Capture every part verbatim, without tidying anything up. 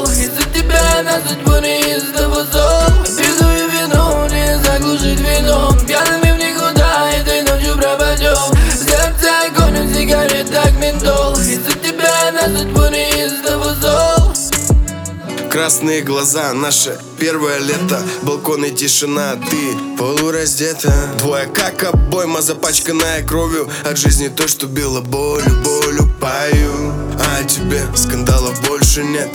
Из-за тебя на судьбу неистово зол. Пиду и вино не заглушить вином. Пьяными в никуда этой ночью пропадем. В сердце гонят сигарет, так ментол. Из-за тебя на судьбу неистово зол. Красные глаза, наше первое лето. Балкон и тишина, ты полураздета. Твоя как обойма, запачканная кровью. От жизни то, что било болью, болью пою. А тебе скандалов больше нет.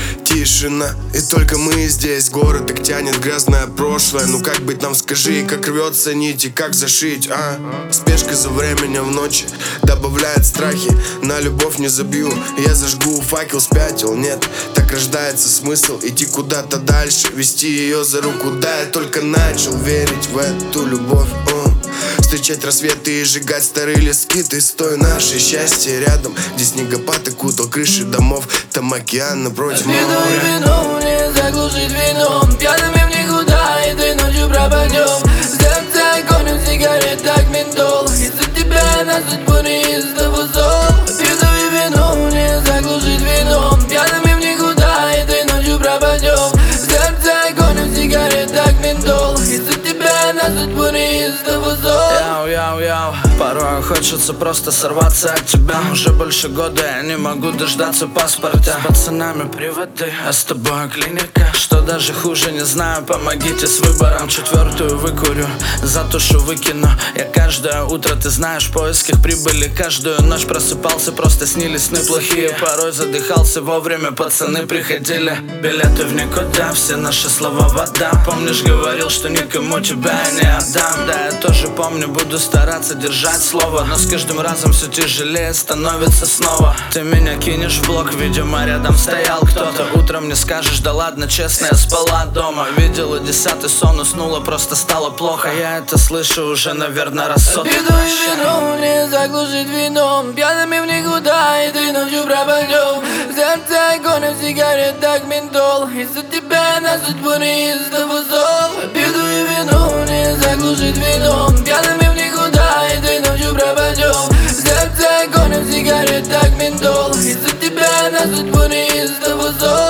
Тишина, и только мы здесь. Город их тянет в грязное прошлое. Ну как быть нам, скажи, как рвется нить и как зашить, а? Спешка за временем в ночи добавляет страхи. На любовь не забью, я зажгу факел, спятил, нет. Так рождается смысл идти куда-то дальше, вести ее за руку, да, я только начал верить в эту любовь, о. Встречать рассветы и сжигать старые лески. Ты стой, наше счастье рядом, где снегопад окутал крыши домов. Там океан напротив моря. Пиду и вино не заглушить вином. Пьяными в никуда этой ночью пропадем. В сердце гонят сигарет, так ментол. Из-за тебя на судьбу неистово зол. Пиду и вино не заглушить вином. Пьяными в никуда этой ночью пропадем. В сердце гонят сигарет, так ментол. Из-за тебя на судьбу неистово зол. Яу-яу-яу, порой хочется просто сорваться от тебя. Уже больше года я не могу дождаться паспорта. С пацанами приводы, а с тобой клиника. Что даже хуже, не знаю, помогите с выбором. Четвертую выкурю, затушу, выкину. Я каждое утро, ты знаешь, в поисках прибыли. Каждую ночь просыпался, просто снились сны плохие. Порой задыхался, вовремя пацаны приходили. Билеты в никуда, все наши слова вода. Помнишь, говорил, что никому тебя не отдам. Да, я тоже помню, буду стараться держать слово. Но с каждым разом все тяжелее становится снова. Ты меня кинешь в блок, видимо, рядом стоял кто-то. Утром не скажешь, да ладно, честно, я спала дома. Видела десятый сон, уснула, просто стало плохо. Я это слышу уже, наверное, раз сотый. Пиду и вино не заглушить вином. Пьяными в никуда этой ночью пропадем. В сердце гонят сигарет, так ментол. Из-за тебя на судьбу неистово зол. Пиду и вино не заглушить вином. Пьяными в никуда этой ночью пропадем. В сердце гонят сигарет, так ментол. Из-за тебя на судьбу неистово зол.